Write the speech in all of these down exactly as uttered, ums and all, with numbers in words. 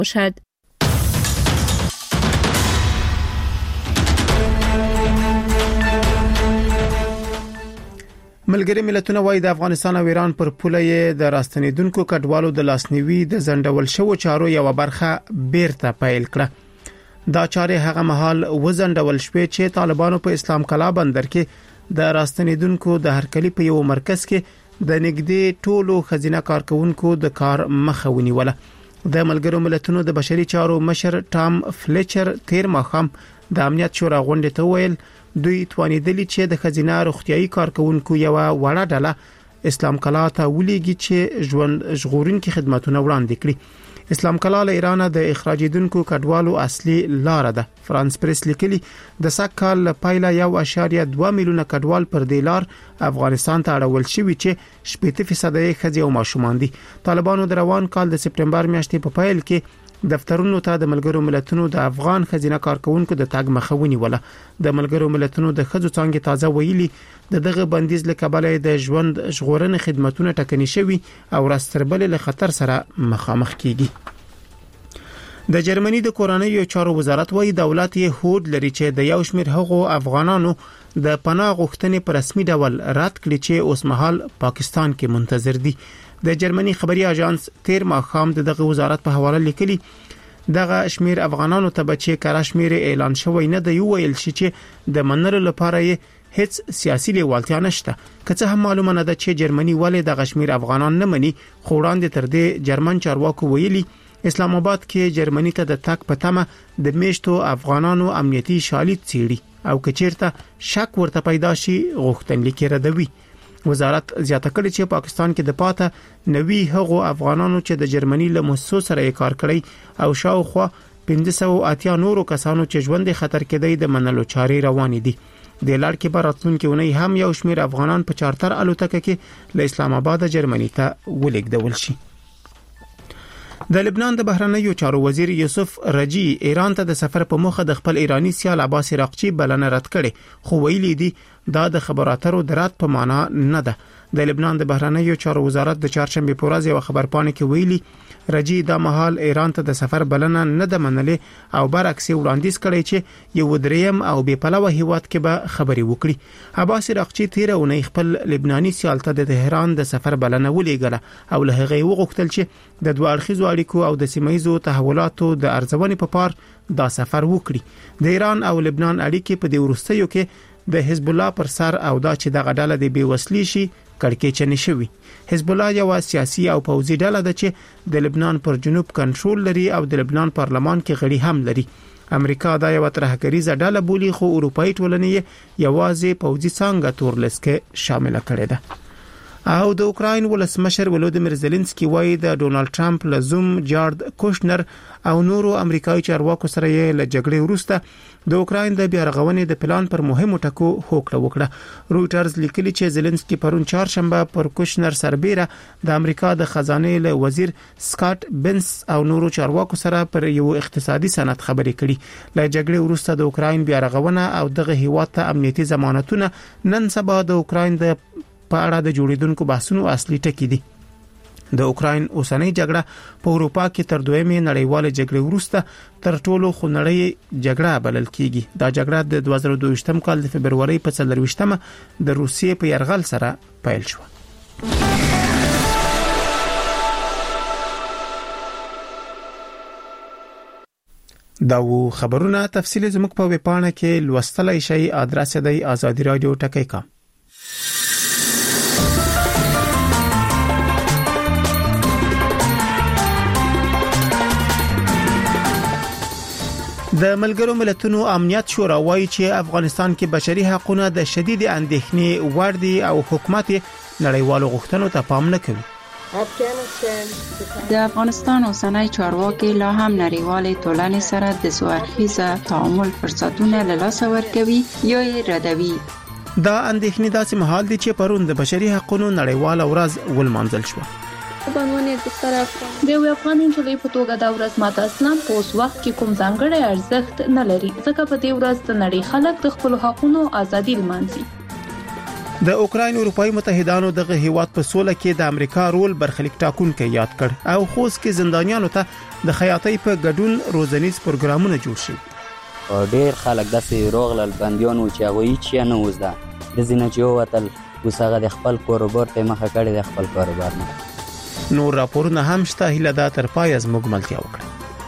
باشد. ملګری ملتونه وايي د افغانستان او ایران پر پوله د راستنیدونکو کډوالو د لاسنیوي د زندول شو چارو یو برخه بیرته پیل کړه. دا چارې هغه مهال وزندول شوې چې طالبانو په اسلام کلا بندر کې د راستنیدونکو د هرکلی په یو مرکز کې د نګدي ټولو خزینه کارکونکو د کار مخه ونیوله. د ملګرو ملتونو د بشري چارو مشر ټام فلیچر تیر ماخام د امنیت شورا غونډه ته ویل دوی توانیدلی چې د خزینه روغتيایي کارکونکو یو وړه ډله اسلام کلا ته ولېږي چې ژوند ژغورونکو خدماتونه وړاندې کړي. اسلام کلا له ایران د اخراجیدونکو کډوالو اصلي لار ده. فرانس پریس لیکلي د سکهال پایله یو اشاریه دوه میلیونه کډوال پر دې لار افغانستان ته اړول شوی چې شپږ فیصد یې ښځې او ماشومان دي. طالبانو د روان کال د سپټمبر میاشتې په پیل کې دفترونو ته د ملګرو ملتونو د افغان خزینه کارکونکو د تاګ مخاوني ولا. د ملګرو ملتونو د خځو څنګه تازه ویلي د دغه بندیز له کبله د ژوند ژغورنې خدماتونه ټکني شوي او راستربل له خطر سره مخامخ کیږي. د جرمني د کورنیو چارو وزارت وايي دولت یې هوډ لري چې د یو شمېر هغو افغانانو د پناه غوښتنې په رسمي ډول رد کړي چې اوس مهال پاکستان کې منتظر دي. د جرمني خبري اژانس تیر ماخام دغه وزارت په حواله لیکلي دغه شمیر افغانانو ته بچي کار شمیر اعلان شوی نه دی ویل شي چې د منلو لپاره یې هیڅ سیاسي لیوالتیا نشته. که څه هم معلومه نه ده چې جرمني ولې دغه شمیر افغانان نه مني، خو وړاندې تر دې جرمن چارواکو ویلي اسلام آباد کې جرمني ته د تک په تمه د میشتو افغانانو امنیتي شالید څیړي او کچیرته شک ورته پیدا شي غوښتنلیک ردوي. وزارت زیاته کړې چې پاکستان کې د پاته نوي هغو افغانانو چې د جرمني له مؤسسو سره یې کار کړی او شاوخوا پنځه سوه اتیا نورو کسانو چې ژوند خطر کې دی د منلو چارې روانې دي. د لړ کې براتلونکو نه هم یو شمیر افغانان په چارتر الوتکه کې له اسلام آباد جرمني ته ولېږدول شي. د لبنان د بهرنیو چارو وزیر یوسف رجی ایران ته د سفر په مخه د خپل ایرانی سیال عباس عراقچی بلنه رد کړي، خو ویلي دي دا د خبراترو درات په معنا نه ده. د لبنان د بهرنیو چارو وزارت د چهارشنبه په ورځ یو خبرپاڼه کې ویلي رجی دا مهال ایران ته د سفر بلنه نه ده منلې او برعکس وړاندیز کړي چې یو دریم او بې پلوه هیواد کې به خبري وکړي. عباس عراقچی تیر اونۍ خپل لبناني سیال ته د تهران د سفر بلنه ولېږله او له هغه وغوښتل چې د دوه اړخیزو اړیکو او د سیمایي تحولاتو د ارزونې په پار دا سفر وکړي. د ایران او لبنان اړیکې په دې ورستیو کې د حزب الله پر سر او دا چې د غډاله د بیوسلی شي کړکېچنې شوی. حزب الله یو سیاسي او پوځي ډله ده چې د لبنان پر جنوب کنټرول لري او د لبنان پارلمان کې غړي هم لري. امریکا دا یو ترهګریزه ډله بولی، خو اروپאי ټولنې یوازې پوځي څنګه تورلس کې شامل کړي ده. او د اوکراین ولسمشر ولودیمیر زيلنسکي وایي د ډونالد ټرمپ لزوم جارد کوشنر او نورو امریکایي چارواکو سره یې له جګړې وروسته د اوکراین د بیارغونې د پلان پر مهمو ټکو هوکړه وکړه. رويټرز لیکلي چې زيلنسکي پرون چهارشنبه پر کوشنر سربېره د امریکا د خزانه له وزیر سکاټ بنس او نورو چارواکو سره پر یو اقتصادي سند خبرې کړي. له جګړې وروسته د اوکراین بیارغونه او دغه هیواد ته امنیتي ضمانتونه نن سبا د اوکراین د په اړه د جوړیدونکو بحثونو اصلي ټکی دي. د اوکراین اوسنۍ جګړه په اروپا کې تر دویمې نړیوالې جګړې وروسته تر ټولو خونړۍ جګړه بلل کیږي. دا جګړه د دوه زره دوه ویشتم کال د فبرवरी په څلرویشتمه د روسیې په یرغل سره پیل شو. دا و خبرونه تفصیل زموږ په ویب پاڼه کې لوستلای شئ. ادرس دی آزادی رادیو ټکی کام. د ملګرو ملتونو امنیت شورا وایي چې افغانستان کې بشري حقوقونه د شدید اندېښنې وړ دي او حکومت نړیوالو غوښتنو ته پام نه کوي. د افغانستان اوسنۍ چارواکي لا هم نړیوالې ټولنې سره د سوارخیزه تعامل فرصتونه له لاسه ورکوي یا یې ردوي. دا اندېښنې داسې مهال دي چې پرون د بشري حقوقو نړیواله ورځ ولمانځل شوه. بنونه د طرف د یو افغان نجلۍ په توګه دا ورځ ماته اصلا په اوس وخت کې کوم ځانګړی ارزښت نه لري، ځکه په دې ورځ د نړۍ خلک د خپل حقونو ازادي لمانځي. د اوکراین اروپאי متحدانو دغه هیواد په سوله کې د امریکا رول برخلیک ټاکونکي یاد کړ او خوست کې زندانیانو ته د خیاطۍ په ګډون روزنیز پروګرامونه جوړ شي. ډېر خلک داسې روغلل بنديانو چې هغه هیڅ نه وزده د زینه چې وتل وسغه د خپل کاروبار ته مخه کړی د خپل کاروبار نه. نور راپورونه هم شته، هیله ده تر پای از موږ ملتیا وکړه.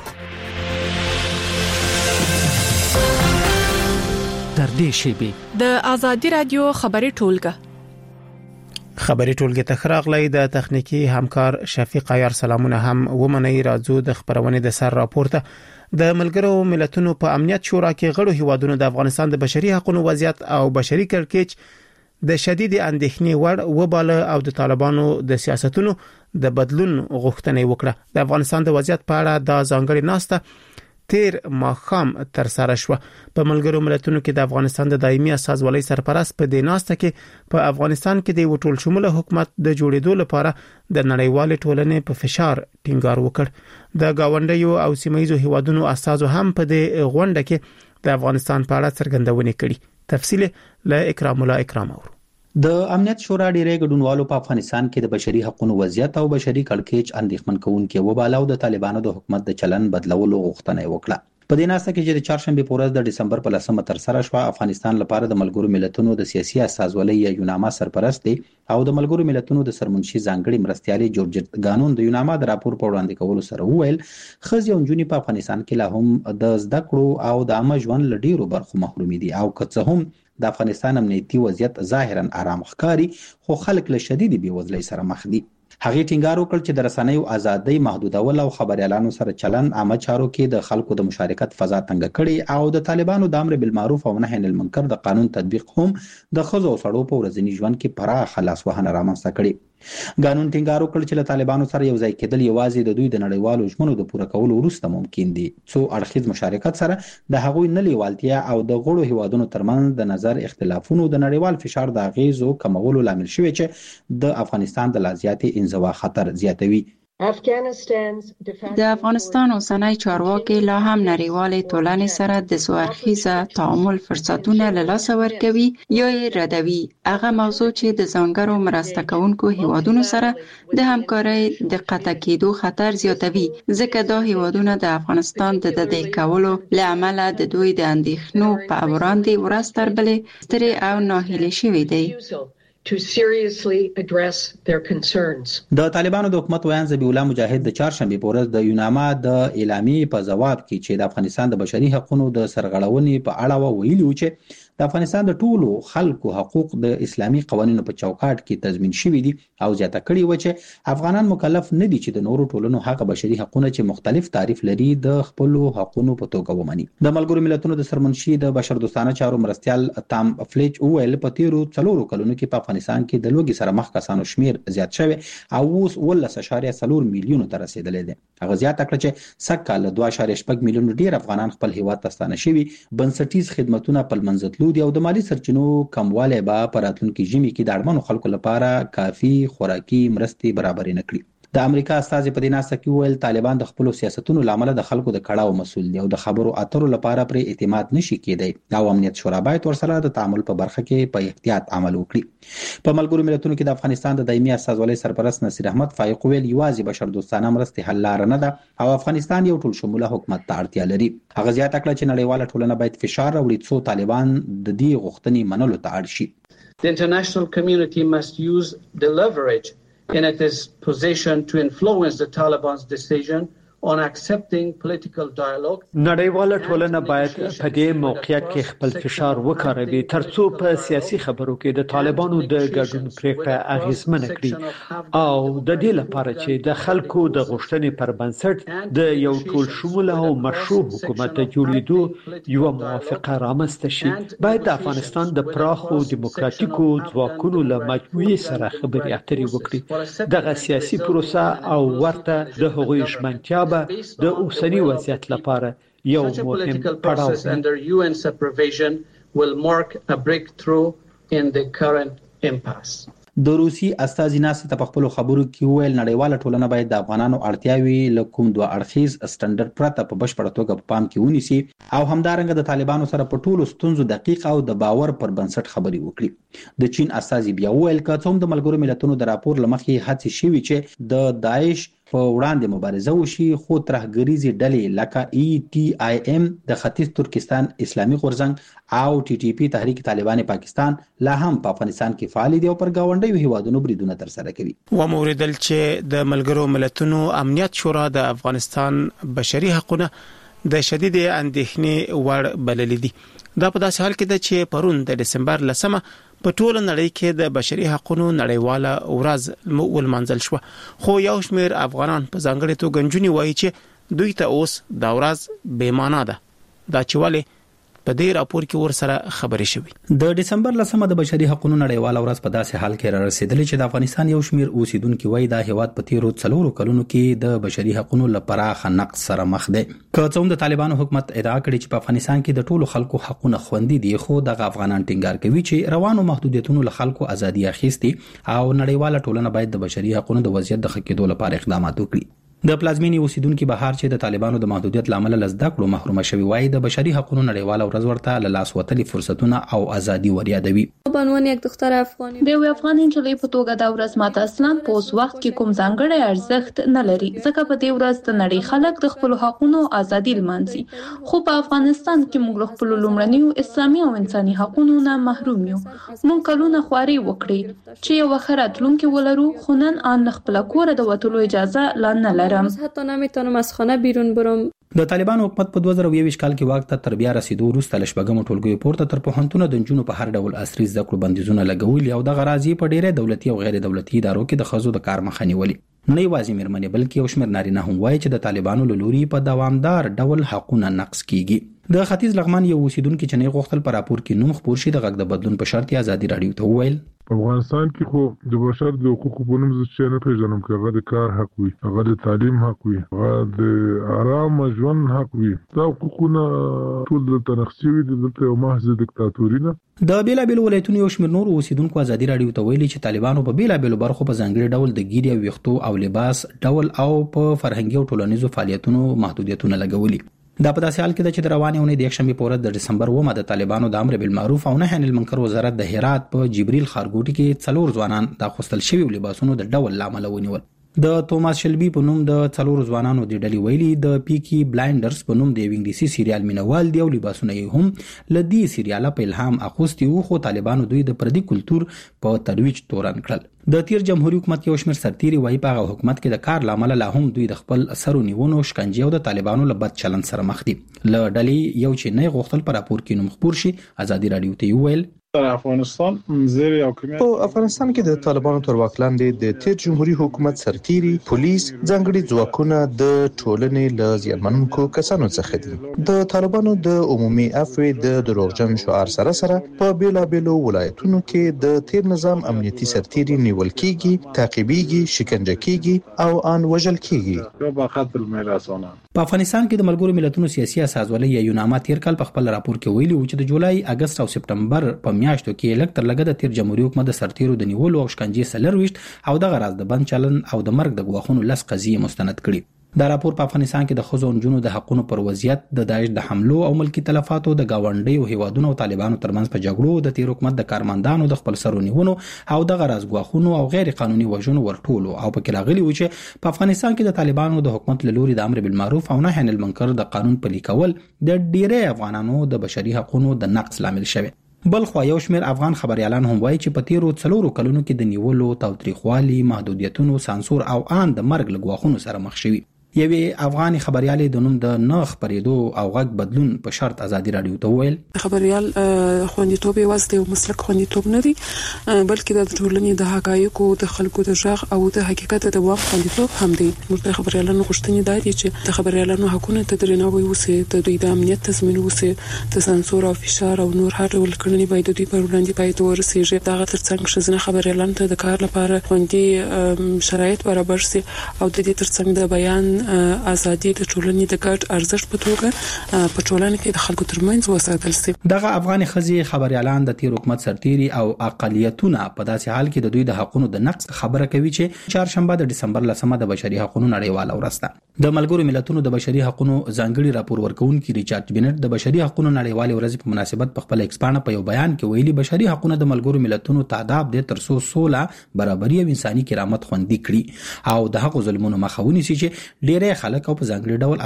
در دې شیبې د ازادي رادیو خبري ټولګه خبري ټولګه تخراغلې د تخنیکی همکار شفیق عیار سلامونه هم ومني راځو د خبرونه د سر راپورته. د ملګرو ملتونو په امنیت شورا کې غړو هیوادونو د افغانستان د بشري حقوقو وضعیت او بشري کړکېچ د شدید اندېښنې وړ وباله او د طالبانو د سیاستونو د بدلون غوښتنه وکړه. د افغانستان د وضعیت په اړه د ځانګړي ناسته تیر ماخام تر سره شو. په ملګرو ملتونو کې د افغانستان د دایمي اساسوالۍ سرپرست په دې ناسته کې په افغانستان کې د وټول شموله حکومت د جوړېدو لپاره د نړیوال ټولنې په فشار ټینګار وکړ. د گاونډیو او سیمایي هیوادونو اساسو هم په دې غونډه کې د افغانستان په اړه څرګندونه کړې. تفصیل له اکرام الله اکرام اورو. د امنیت شورا ډیری ګډونوالو په افغانستان کې د بشري حقوقو وضعیت او بشري کړکېچ اندېښمن کوونکې وباله او د طالبانو د حکومت د چلن بدلولو غوښتنه وکړه. په دې ناسته کې چې د چهارشنبه په ورځ د ډسمبر په لسمه تر سره شو، افغانستان لپاره د ملګرو ملتونو د سیاسي اساسوالۍ یا یوناما سرپرست دی او د ملګرو ملتونو د سرمنشي ځانګړي مرستيالي جورج ګانون د یوناما د راپور په وړاندې کولو سره وویل خځې او نجونې په افغانستان کې لا هم د زده کړو او د عامه ژوند لډیرو برخو محروم دي او که څه هم د افغانستان امنیتي وضعیت ظاهرا آرام ښکاري خو خلک له شدید بیوزلۍ سره مخ دي. هغه ټینګار وکړ چې د رسنیو ازادۍ محدودول او خبريالانو سره چلن عامه چارو کې د خلکو د مشارکت فضا تنګ کړي او د طالبانو د امر بالمعروف او نهي عن المنکر د قانون تطبیق هم د خزو او سړو په ورځني ژوند کې پراخه لاسوهنه رامنځته کړي. قانون ټینګار وکړ چې له طالبانو سره یو ځای کېدل یوازې د دوی د نړیوالو ژمنو د پوره کولو وروسته ممکن دي. څو اړخیز مشارکت سره د هغوی نه لیوالتیا او د غړو هیوادونو ترمنځ د نظر اختلافونو د نړیوال فشار د اغیزو کمولو لامل شوی چې د افغانستان د لازیاتي انزوا خطر زیاتوي. د افغانستان اوسنۍ چارواکي لا هم نړیوالې ټولنې سره د سوارخیزه تعامل فرصتونه له لاسه ورکوي یا یې ردوي. هغه موضوع چې د ځانګړو مرسته کوونکو هیوادونو سره د همکارۍ د قطع کېدو خطر زیاتوي، ځکه دا هیوادونه د افغانستان د تدې کولو له امله د دوی د اندېښنو په وړاندې ورځ تر بلې سترې او ناهیلې شوي دي. to seriously address their concerns. د طالبانو د حکومت ویان ذبیح الله مجاهد د چهارشنبه په ورځ د یوناما د اعلامیې په جواب کې چې د افغانستان د بشري حقوقو د سرغړونې په اړه ویلي و چې د افغانستان د ټولو خلکو حقوق د اسلامي قوانینو په چوکاټ کې تضمین شوي دي او زیاته کړي و چې افغانان مکلف نه دي چې د نورو ټولنو حق بشري حقوقونه چې مختلف تعریف لري د خپل حقوقو په توګه ومني. د ملګرو ملتونو د سرمنشي د بشردوستانه چارو مرستيال تام فلیچ ویل په تیرو څلورو کلونو کې په افغانستان کې د لوګي سره مخ کسانو شمیر زیات شوی او اوس ولس اشاریه څلور میلیون ته رسیدلې ده. هغه زیاته کړ چې سکه له دوه اشاریه شپږ میلیون ډیر افغانان خپل هیواد ته ستانه شوي، بنسټیز خدماتونه په منځتلو دي او د مالی سرچینو کمواله به په راتلونکي ژمي کې د اړمنو خلکو لپاره کافي خوراکي مرستې برابر نه کړي. د امریکا استازي په دې ناسته کې ویل طالبان د خپل سیاستونو لامل د خلکو د کړهو مسول دي او د خبرو اترو لپاره پر اعتماد نشي کېدی او امنیت شورا باید ورسره د تعامل په برخه کې په احتیاط عمل وکړي. په ملګرو ملتونو کې د افغانستان د دایمي استازولۍ سرپرست نصیر احمد فایق ویل یوازې بشردوستانه مرستې حل لار نه ده او افغانستان یو ټول شموله حکومت ته اړتیا لري. هغه زیاته کړه چې نړیواله ټولنه باید فشار راوړي څو طالبان د دې غوښتنې منلو ته اړ شي. The international community must use the leverage in its position to influence the Taliban's decision on accepting political dialogue. نړیواله ټولنه باید په دې موقعیت کې خپل فشار وکاروي ترڅو په سیاسي خبرو کې د طالبانو د ګډون پریکړه اغیزمنه کړي او د دې لپاره چې د خلکو د غوښتنې پر بنسټ د یو ټول شموله او مشروع حکومت د جوړېدو یو موافقه رامنځته شي. باید د افغانستان د پراخو دیموکراتیکو ځواکونو له مجموعې سره خبرې اترې وکړي. دغه سیاسي پروسه او ورته د هغوی ژمنتیا د اوسنی وضعیت لپاره یو مهم پړاو دی. under U N supervision will mark a breakthrough in the current impasse. د روسي استازي ناستې ته په خپلو خبرو کې وویل نړیواله ټولنه باید د افغانانو اړتیاوې له کوم دوه اړخیز سټنډرډ پرته په بشپړه توګه په پام کې ونیسي او همدارنګه د طالبانو سره په ټولو ستونزو دقیق او د باور پر بنسټ خبرې وکړي. د چین استازي بیا وویل که څوم د ملګرو ملتونو د راپور لمخې هڅې شوي چې د داعش په وړاندې مبارزه وشي خو ترهګریزي ډلې لکه ای ټي آی ایم د ختیځ ترکستان اسلامي غورځنګ او ټي ټي پی تحریک طالبان پاکستان لا هم په افغانستان کې فعال دي او پر گاونډیو هیوادونو بریدونه تر سره کوي. و موردل چې د ملګرو ملتونو امنیت شورا د افغانستان بشري حقوقونه د شدید اندېښنې وړ بللي دي. دا په داسې حال کې ده چې پرون د دسمبر لسمه په ټول نړۍ کې د بشري حقوقو نړیواله ورځ ولمانځل شو خو یو شمېر افغانان په ځانګړي توګه نجونې وایي چې دوی ته اوس دا ورځ بې معنا ده. دا چې ولې په دې راپور کې ور سره خبرې شوې. د دسمبر لسمه د بشري حقوقو نړیواله ورځ په داسې حال کې را رسیدلې چې د افغانستان یو شمېر اوسیدونکو وایي دا هیواد په تیرو څلورو کلونو کې د بشري حقوقو لپاره نقص سره مخ دی. که څوم د طالبانو حکومت ادعا کړې چې په افغانستان کې د ټولو خلکو حقوقونه خوندي دي خو د افغانان ټینګار کوي چې روانو محدودیتونو له خلکو ازادي اخیستي او نړیواله ټولنه باید د بشري حقوقو د وضعیت د ښه کېدو لپاره اقدامات وکړي. د پلازمینې اوسیدونکو بهار چې د طالبانو د محدودیت لامل لزده کړو محروم شوی وای د بشري حقوقو نړیواله ورځ ورته له لاس وتلي فرصتونه او ازادي وریادوي. بنوان یک دختر افغانی د یو افغان نجلۍ په توګه دا ورځ ماته اصلا په اوس وخت کې کوم ځانګړی ارزښت نه لري ځکه په دې ورځ د نړۍ خلک د خپل حقوقو ازادي لمانځي خو په افغانستان کې موږ له خپل لومړنیو اسلامي او انساني حقوقو نه محروم یو. موږ کلونه خواري وکړي چې یو خیرات لونکي ولرو خو نن ان خپل کور د وټولو اجازه لا نه لرم. حتی نمیتونم از خانه بیرون برم. د طالبانو حکومت په دوه زره یوویشت کال کې واک ته تر بیا رسیدو وروسته له شپږمو ټولګیو پورته تر پوهنتونو د نجونو په هر ډول عصري زده کړو بندیزونه لګولي او د غرازي په ډیره دولتي او غیر دولتي ادارو کې د ښځو د کار مخه نیولې. نه یوازې مېرمنې بلکې یو شمېر نارینه هم وایي چې د طالبانو له لوري په دوامدار ډول حقوقونه نقض کیږي. د ختیځ لغمان یو اوسیدونکو چې نه غوښتل پر راپور کې نوم خپور شي د غږ د بدلون په شرط ازادي رادیو ته وویل افغانستان کې خو د بشر د حقوقو په نوم څه نه پیژنم چې هغه د کار حق وي هغه د تعلیم حق وي هغه د آرام ژوند حق وي دا حقوقونه ټول د تنقسي وي د یو محض دیکتاتوري نه. د بیلابیلو ولایتونو یو شمېر نور اوسیدونکو ازادي رادیو ته ویلي چې طالبانو په بیلابیلو برخو په ځانګړي ډول د ګیري او ویښتو او لباس ډول او په فرهنګي او ټولنیزو فعالیتونو محدودیتونه لګولي. دا په داسې حال کې چې د روانې اونۍ د یکشنبې په ورځ د دسمبر اوومه د طالبانو د امر بالمعروف او نهي عن المنکر وزارت د هرات په جبريل ښارګوټي کې څلور ځوانان د اغوستل شوي لباسونو د ډول له امله ونیول. د توماس شلبي په نوم د څلور ځوانانو د ډلې ویلي د پیکی بلایندرز په نوم د یو انګلیسي سریال مینوال دی او لباسونه یې هم لدی سریاله په الهام اخوستي وو خو طالبانو دوی د پردي کلچر په ترویج تورن کړل. د تیر جمهوریت حکومت یو شمېر سرتیري وایي په هغه حکومت کې د کار لامل لا هم دوی د خپل سرو نیونو شکنجه او د طالبانو له بد چلند سره مخ دي. له ډلې یو چې نه غوښتل پر راپور کې نوم خپور شي ازادي رادیو ته ویل افغانستان زیر یو کمیت په افغانستان کې د طالبانو تر واک لاندې د تیر جمهوریت حکومت سرتیري پولیس ځانګړي ځواکونه د ټولنې له زیانمنونکو کسانو څخه دي. د طالبانو د عمومي عفو د دروغجن شعار سره سره په بیلابیلو ولایتونو کې د تیر نظام امنیتي سرتیري نیول کیږي تعقیبيږي شکنجه کیږي او ان وژل کیږي. یو باخت الميراسونه په افغانستان کې د ملګرو ملتونو سیاسي اساسولۍ یا یوناما تیر کال په خپل راپور کې ویلي و چې د جولای اگست او سپټمبر په میاشتو کې لکتر لګه د تیر جمهوریت حکومت د سرتیرو د نیولو او شکنجې سلرويشت او د غراز د بند چلن او د مرګ د غواخونو لس قضیې مستند کړي. دا راپور په افغانستان کې د ښځو او نجونو د حقوقو پر وضعیت د داعش د حملو او ملکی تلفاتو د گاونډیو هیوادونو او طالبانو ترمنځ په جګړو د تیر حکومت د کارمندانو د خپل سرو نیونو او د غراز غواخونو او غیر قانوني وژنو ورټولو او په کې راغلي و چې په افغانستان کې د طالبانو د حکومت له لوري د امر بالمعروف او نهي عن المنکر د قانون پلي کول د ډیری افغانانو د بشري حقوقو د نقض لامل شوی. بل خو یو شمېر افغان خبريالان هم وایي چې په تیرو څلورو کلونو کې د نیولو تاوتریخوالي محدودیتونو سانسور او ان د مرګ لګواخونو سره مخ شوي. یوې افغاني خبريالې د نوم د نه خبرېدو او غږ بدلون په شرط ازادي رادیو ته ویل خبريال خوندیتوب یوازې د مسلک خوندیتوب نه دی بلکې د ټولنې د حقایقو د خلکو د ژغ او د حقیقت د دوام خوندیتوب هم دی. موږ د خبريالانو غوښتنې دي چې د خبريالانو حقوقو ته درناوی وشي د دوی د امنیت تضمین وشي د سانسور او فشار او نور هر ډول کړنې باید دوی پر وړاندې باید ورسیږي. دا ترڅنګ شزنه خبريالانو ته د کار لپاره خوندي شرایط برابر شي او د دې ترڅنګ د بیان ازادي د ټولنې د ګډ ارزښت په توګه په ټولنه کې د خلکو ترمنځ وساتل شي. دغه افغان خزي خبريالان د تیر حکومت سرتيري او اقاليتونه په داسې حال کې د دوی د حقوقو د نقض خبره کوي چې چهارشنبه د ډسمبر لسمه د بشري حقوقو نړیواله ورځ ده. د ملګرو ملتونو د بشري حقوقو ځانګړي راپور ورکونکي ریچارډ بینټ د بشري حقوقو نړیواله ورځ په مناسبت په خپل ایکسپانه په یو بیان کې ویلي بشري حقوقو د ملګرو ملتونو تعهد د ترسو سوله برابري او انساني کرامت خوندي کړي او د حقوقو ظلمونو مخه ونیسي چې ډېری خلک او په ځانګړي ډول